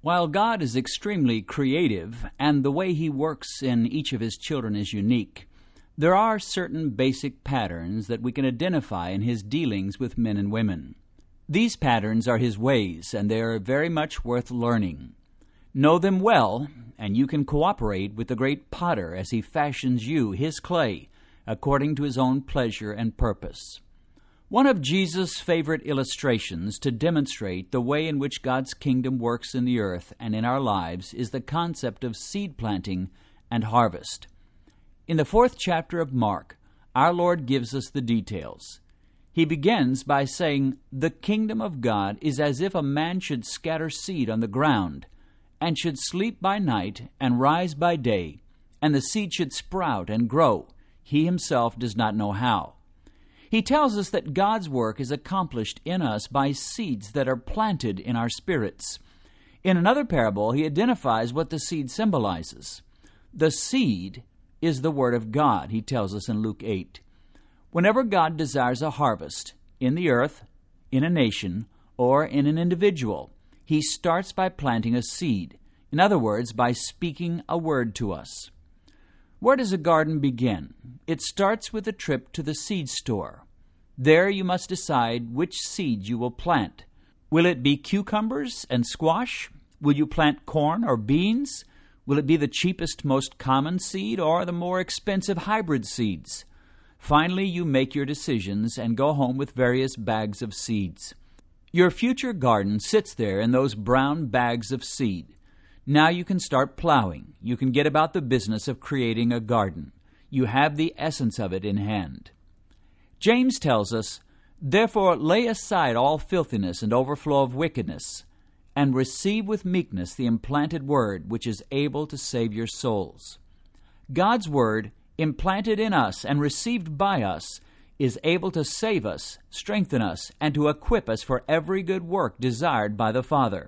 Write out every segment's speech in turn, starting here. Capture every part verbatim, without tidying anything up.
While God is extremely creative and the way He works in each of His children is unique, there are certain basic patterns that we can identify in His dealings with men and women. These patterns are His ways, and they are very much worth learning. Know them well, and you can cooperate with the great potter as He fashions you, His clay, according to His own pleasure and purpose. One of Jesus' favorite illustrations to demonstrate the way in which God's kingdom works in the earth and in our lives is the concept of seed planting and harvest. In the fourth chapter of Mark, our Lord gives us the details. He begins by saying, "The kingdom of God is as if a man should scatter seed on the ground, and should sleep by night and rise by day, and the seed should sprout and grow. He himself does not know how." He tells us that God's work is accomplished in us by seeds that are planted in our spirits. In another parable, he identifies what the seed symbolizes. The seed is the Word of God, he tells us in Luke eight. Whenever God desires a harvest, in the earth, in a nation, or in an individual, He starts by planting a seed. In other words, by speaking a word to us. Where does a garden begin? It starts with a trip to the seed store. There you must decide which seed you will plant. Will it be cucumbers and squash? Will you plant corn or beans? Will it be the cheapest, most common seed or the more expensive hybrid seeds? Finally, you make your decisions and go home with various bags of seeds. Your future garden sits there in those brown bags of seed. Now you can start plowing. You can get about the business of creating a garden. You have the essence of it in hand. James tells us, "Therefore lay aside all filthiness and overflow of wickedness, and receive with meekness the implanted word, which is able to save your souls." God's word, implanted in us and received by us, is able to save us, strengthen us, and to equip us for every good work desired by the Father.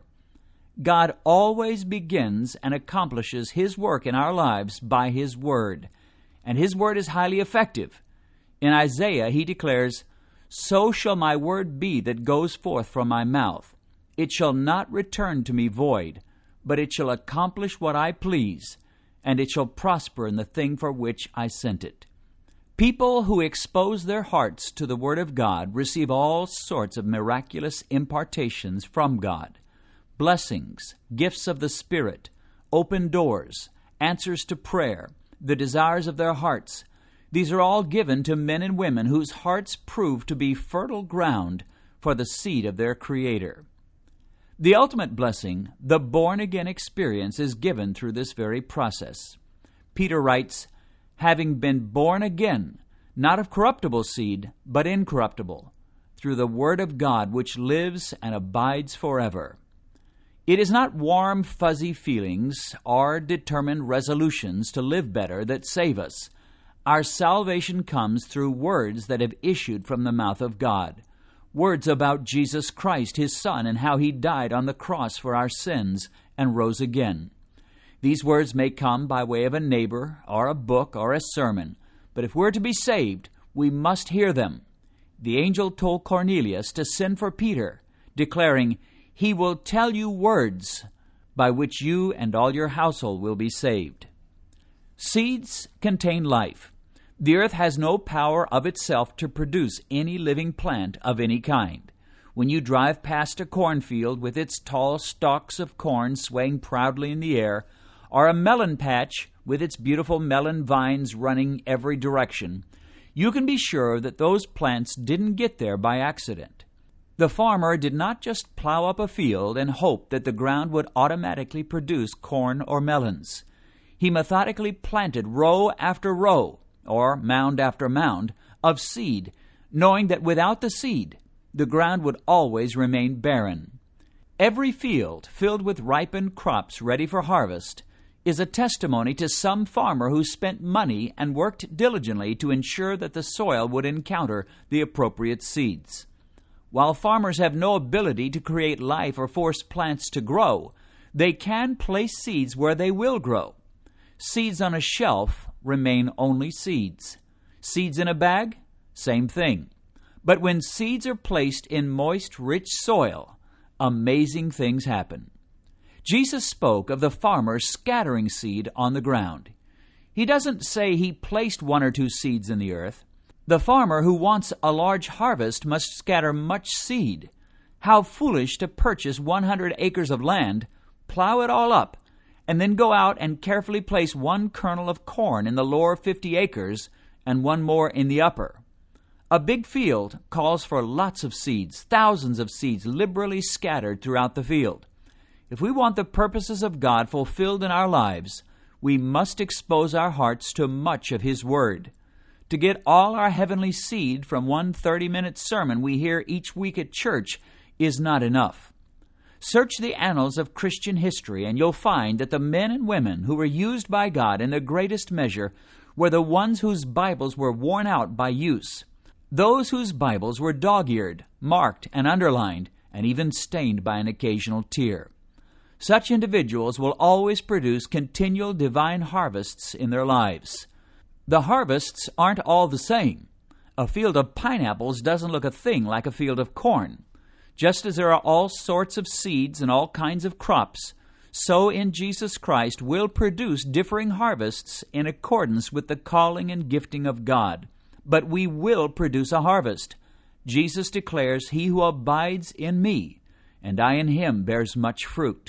God always begins and accomplishes His work in our lives by His Word, and His Word is highly effective. In Isaiah, He declares, "So shall my word be that goes forth from my mouth. It shall not return to me void, but it shall accomplish what I please, and it shall prosper in the thing for which I sent it." People who expose their hearts to the Word of God receive all sorts of miraculous impartations from God. Blessings, gifts of the Spirit, open doors, answers to prayer, the desires of their hearts. These are all given to men and women whose hearts prove to be fertile ground for the seed of their Creator. The ultimate blessing, the born-again experience, is given through this very process. Peter writes, "Having been born again, not of corruptible seed, but incorruptible, through the Word of God which lives and abides forever." It is not warm, fuzzy feelings or determined resolutions to live better that save us. Our salvation comes through words that have issued from the mouth of God. Words about Jesus Christ, His Son, and how He died on the cross for our sins and rose again. These words may come by way of a neighbor or a book or a sermon, but if we're to be saved, we must hear them. The angel told Cornelius to send for Peter, declaring, "He will tell you words by which you and all your household will be saved." Seeds contain life. The earth has no power of itself to produce any living plant of any kind. When you drive past a cornfield with its tall stalks of corn swaying proudly in the air, or a melon patch with its beautiful melon vines running every direction, you can be sure that those plants didn't get there by accident. The farmer did not just plow up a field and hope that the ground would automatically produce corn or melons. He methodically planted row after row, or mound after mound, of seed, knowing that without the seed, the ground would always remain barren. Every field filled with ripened crops ready for harvest is a testimony to some farmer who spent money and worked diligently to ensure that the soil would encounter the appropriate seeds. While farmers have no ability to create life or force plants to grow, they can place seeds where they will grow. Seeds on a shelf remain only seeds. Seeds in a bag? Same thing. But when seeds are placed in moist, rich soil, amazing things happen. Jesus spoke of the farmer scattering seed on the ground. He doesn't say he placed one or two seeds in the earth. The farmer who wants a large harvest must scatter much seed. How foolish to purchase one hundred acres of land, plow it all up, and then go out and carefully place one kernel of corn in the lower fifty acres and one more in the upper. A big field calls for lots of seeds, thousands of seeds liberally scattered throughout the field. If we want the purposes of God fulfilled in our lives, we must expose our hearts to much of His Word. To get all our heavenly seed from one thirty-minute sermon we hear each week at church is not enough. Search the annals of Christian history, and you'll find that the men and women who were used by God in the greatest measure were the ones whose Bibles were worn out by use, those whose Bibles were dog-eared, marked and underlined, and even stained by an occasional tear. Such individuals will always produce continual divine harvests in their lives. The harvests aren't all the same. A field of pineapples doesn't look a thing like a field of corn. Just as there are all sorts of seeds and all kinds of crops, so in Jesus Christ we'll produce differing harvests in accordance with the calling and gifting of God. But we will produce a harvest. Jesus declares, "He who abides in me, and I in him, bears much fruit."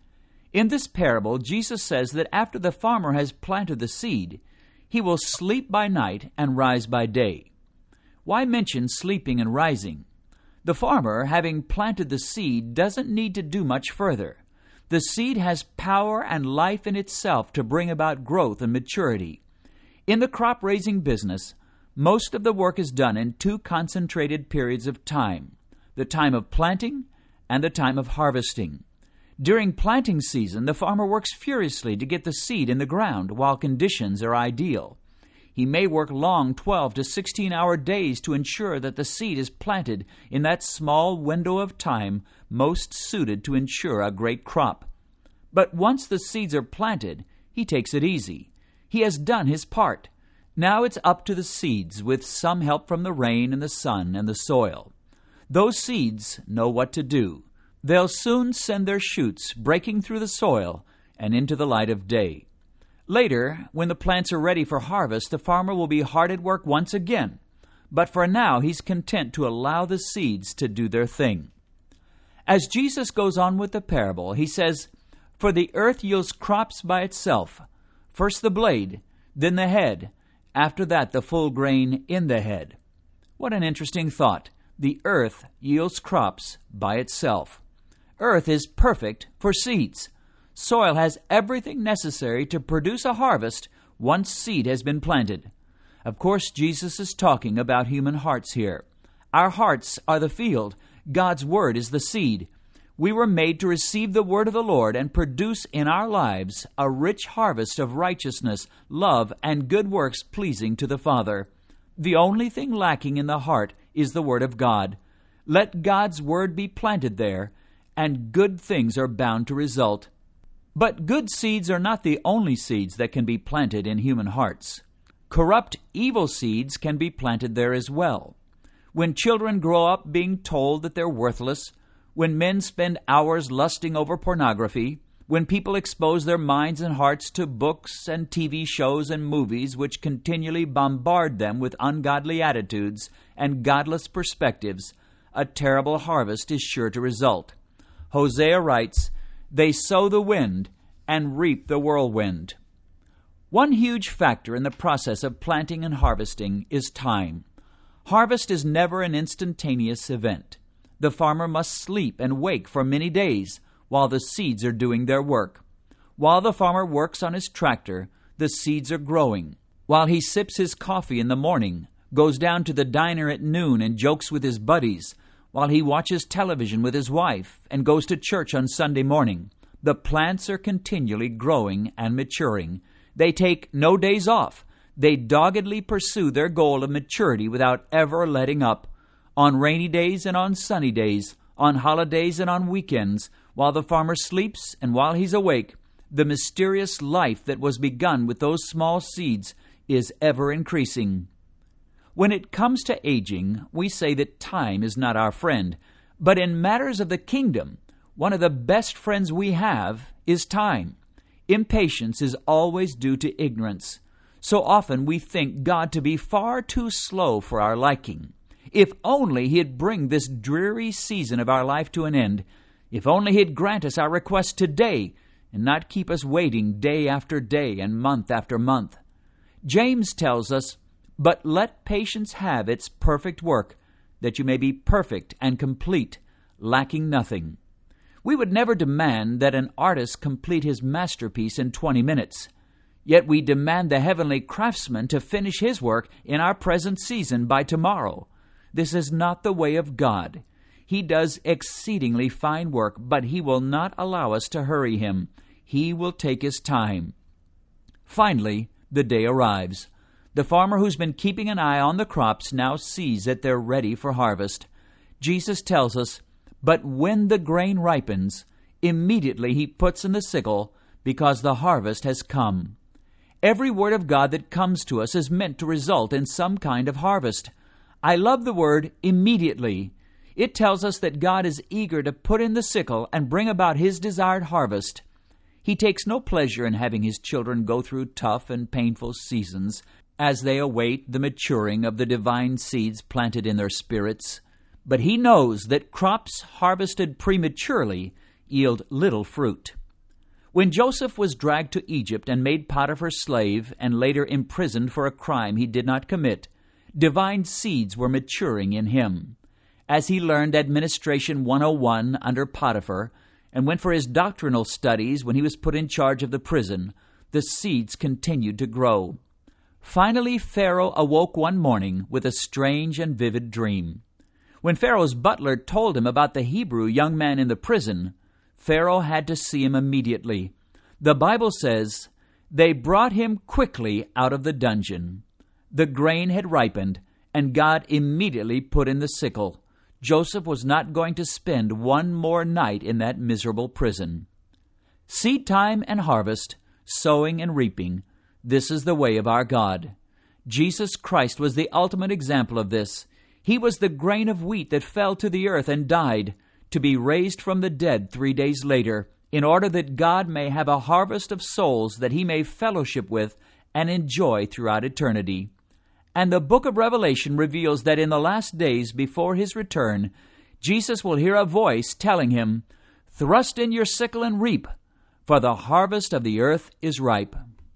In this parable, Jesus says that after the farmer has planted the seed, he will sleep by night and rise by day. Why mention sleeping and rising? The farmer, having planted the seed, doesn't need to do much further. The seed has power and life in itself to bring about growth and maturity. In the crop-raising business, most of the work is done in two concentrated periods of time, the time of planting and the time of harvesting. During planting season, the farmer works furiously to get the seed in the ground while conditions are ideal. He may work long twelve to sixteen hour days to ensure that the seed is planted in that small window of time most suited to ensure a great crop. But once the seeds are planted, he takes it easy. He has done his part. Now it's up to the seeds, with some help from the rain and the sun and the soil. Those seeds know what to do. They'll soon send their shoots breaking through the soil and into the light of day. Later, when the plants are ready for harvest, the farmer will be hard at work once again. But for now, he's content to allow the seeds to do their thing. As Jesus goes on with the parable, he says, "For the earth yields crops by itself, first the blade, then the head, after that the full grain in the head." What an interesting thought. The earth yields crops by itself. Earth is perfect for seeds. Soil has everything necessary to produce a harvest once seed has been planted. Of course, Jesus is talking about human hearts here. Our hearts are the field. God's Word is the seed. We were made to receive the Word of the Lord and produce in our lives a rich harvest of righteousness, love, and good works pleasing to the Father. The only thing lacking in the heart is the Word of God. Let God's Word be planted there, and good things are bound to result. But good seeds are not the only seeds that can be planted in human hearts. Corrupt, evil seeds can be planted there as well. When children grow up being told that they're worthless, when men spend hours lusting over pornography, when people expose their minds and hearts to books and T V shows and movies which continually bombard them with ungodly attitudes and godless perspectives, a terrible harvest is sure to result. Hosea writes, "They sow the wind and reap the whirlwind." One huge factor in the process of planting and harvesting is time. Harvest is never an instantaneous event. The farmer must sleep and wake for many days while the seeds are doing their work. While the farmer works on his tractor, the seeds are growing. While he sips his coffee in the morning, goes down to the diner at noon and jokes with his buddies, while he watches television with his wife and goes to church on Sunday morning, the plants are continually growing and maturing. They take no days off. They doggedly pursue their goal of maturity without ever letting up. On rainy days and on sunny days, on holidays and on weekends, while the farmer sleeps and while he's awake, the mysterious life that was begun with those small seeds is ever increasing. When it comes to aging, we say that time is not our friend. But in matters of the kingdom, One of the best friends we have is time. Impatience is always due to ignorance. So often we think God to be far too slow for our liking. If only He'd bring this dreary season of our life to an end. If only He'd grant us our request today and not keep us waiting day after day and month after month. James tells us, "But let patience have its perfect work, that you may be perfect and complete, lacking nothing." We would never demand that an artist complete his masterpiece in twenty minutes. Yet we demand the heavenly craftsman to finish his work in our present season by tomorrow. This is not the way of God. He does exceedingly fine work, but He will not allow us to hurry Him. He will take His time. Finally, the day arrives. The farmer who's been keeping an eye on the crops now sees that they're ready for harvest. Jesus tells us, "But when the grain ripens, immediately He puts in the sickle, because the harvest has come." Every word of God that comes to us is meant to result in some kind of harvest. I love the word immediately. It tells us that God is eager to put in the sickle and bring about His desired harvest. He takes no pleasure in having His children go through tough and painful seasons as they await the maturing of the divine seeds planted in their spirits. But He knows that crops harvested prematurely yield little fruit. When Joseph was dragged to Egypt and made Potiphar's slave and later imprisoned for a crime he did not commit, divine seeds were maturing in him. As he learned Administration one oh one under Potiphar and went for his doctrinal studies when he was put in charge of the prison, the seeds continued to grow. Finally, Pharaoh awoke one morning with a strange and vivid dream. When Pharaoh's butler told him about the Hebrew young man in the prison, Pharaoh had to see him immediately. The Bible says, "They brought him quickly out of the dungeon." The grain had ripened, and God immediately put in the sickle. Joseph was not going to spend one more night in that miserable prison. Seed time and harvest, sowing and reaping, this is the way of our God. Jesus Christ was the ultimate example of this. He was the grain of wheat that fell to the earth and died, to be raised from the dead three days later, in order that God may have a harvest of souls that He may fellowship with and enjoy throughout eternity. And the book of Revelation reveals that in the last days before His return, Jesus will hear a voice telling Him, "Thrust in your sickle and reap, for the harvest of the earth is ripe."